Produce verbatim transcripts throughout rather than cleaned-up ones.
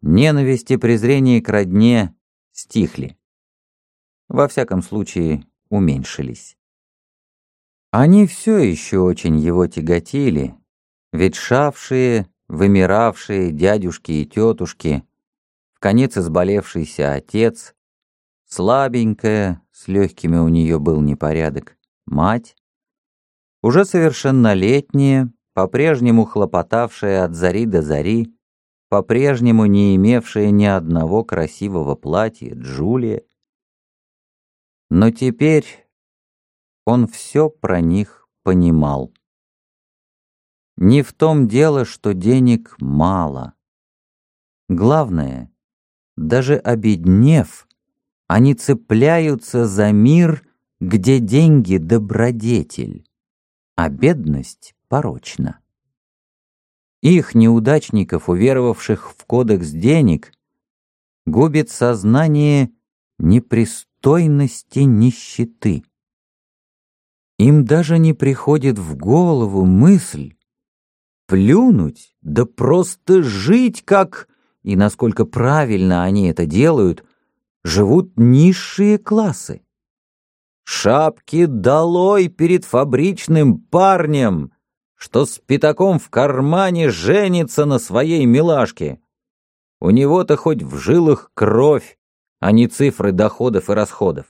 Ненависть и презрение к родне стихли. Во всяком случае, уменьшились. Они все еще очень его тяготили, ветшавшие, вымиравшие дядюшки и тетушки, вконец изболевшийся отец, слабенькая, с легкими у нее был непорядок, мать, уже совершеннолетняя, по-прежнему хлопотавшая от зари до зари, по-прежнему не имевшая ни одного красивого платья Джулия. Но теперь он все про них понимал. Не в том дело, что денег мало. Главное, даже обеднев, они цепляются за мир, где деньги — добродетель, а бедность порочна. Их, неудачников, уверовавших в кодекс денег, губит сознание непристойности нищеты. Им даже не приходит в голову мысль плюнуть, да просто жить как, и насколько правильно они это делают, живут низшие классы. Шапки долой перед фабричным парнем, что с пятаком в кармане женится на своей милашке. У него-то хоть в жилах кровь, а не цифры доходов и расходов.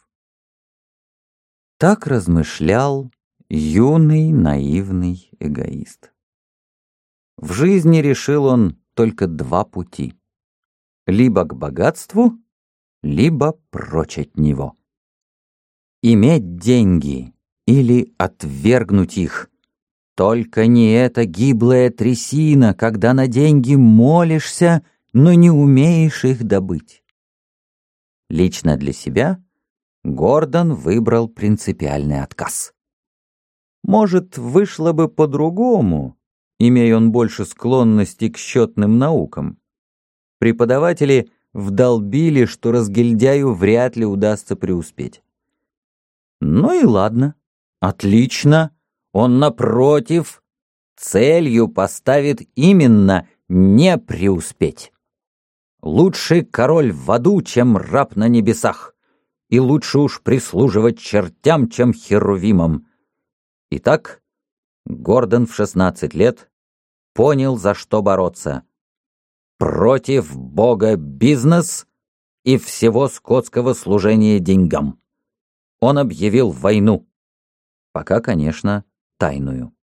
Так размышлял юный наивный эгоист. В жизни решил он только два пути: либо к богатству, либо прочь от него. Иметь деньги или отвергнуть их. Только не эта гиблая трясина, когда на деньги молишься, но не умеешь их добыть. Лично для себя Гордон выбрал принципиальный отказ. Может, вышло бы по-другому, имея он больше склонности к счетным наукам. Преподаватели вдолбили, что разгильдяю вряд ли удастся преуспеть. Ну и ладно, отлично, он, напротив, целью поставит именно не преуспеть. Лучше король в аду, чем раб на небесах, и лучше уж прислуживать чертям, чем херувимам. Итак, Гордон в шестнадцать лет понял, за что бороться. Против бога бизнес и всего скотского служения деньгам. Он объявил войну. Пока, конечно, тайную.